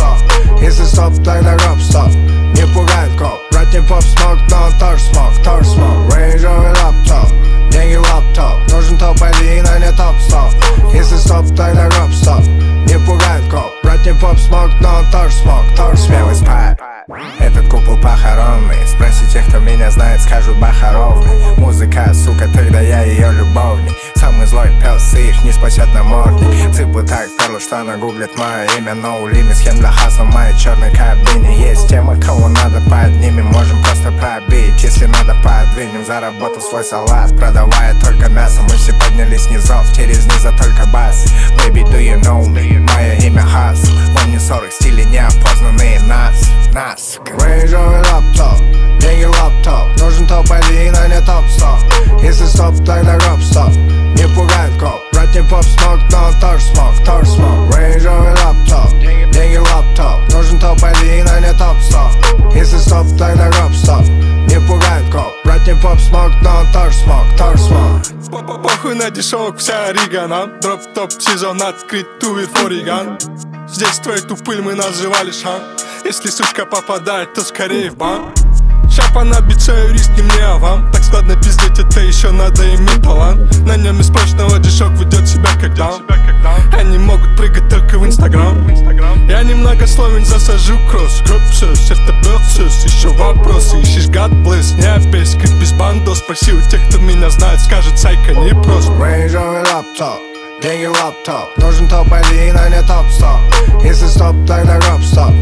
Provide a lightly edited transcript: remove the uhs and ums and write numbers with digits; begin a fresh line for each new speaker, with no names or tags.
топ-100. Если стоп, тогда гоп-стоп. Не пугает коп. Брат не поп-смог, но он тоже смог. Range Rover лаптоп, деньги в лаптоп. Нужен топ-1, а не топ-100. Если стоп, тогда гоп-стоп. Не пугает коп. Брат не поп-смог, но он тоже смог. Смелый спай. Этот купол похоронный. Спроси тех, кто меня знает, скажут бахаровный. Музыка, сука, тогда я ее любовник. Самый злой пес, и их не спасет намордник. Цыпу так вперло, что она гуглит мое имя. No limit, схем для хасла в моей черной кабине. Есть темы, кого надо поднимем. Можем просто пробить, если надо подвинем. Заработал свой салат, продавая только мясо. Мы все поднялись низов, через низа только бас. Baby, do you know me? Мое имя Хас. Помню 40 стилей, неопознанные нас. Range Rover лаптоп, деньги в лаптоп. Нужен топ-1, а не топ-100. Если стоп, тогда гоп-стоп. Не пугает коп. Брат не поп-смог, но он тоже смог. Range Rover лаптоп, деньги в лаптоп. Нужен топ-1, а не топ-100. Если стоп, тогда гоп-стоп. Не пугает коп. Брат не поп-смог, но он тоже смог.
Похуй на дешевок, вся рига нам. Дроп-топ сезон открыт, тувер фориган. Здесь твою тупыль мы называли шан. Если сучка попадает, то скорее в банк. Шапа на бице, риски мне, а вам? Так складно пиздеть, это еще надо иметь талант. На нем из прочного дешок ведет себя как даун. Они могут прыгать только в Инстаграм. Я немногословен, засажу кросс. Кропсус, это бёрсус. Еще вопросы, ищешь God bless. Не опять, как без бандо. Спроси у тех, кто меня знает, скажет сайка не просто.
Range Rover лаптоп, деньги в лаптоп. Нужен топ-1, а не топ-100. Если стоп, тогда гоп-стоп.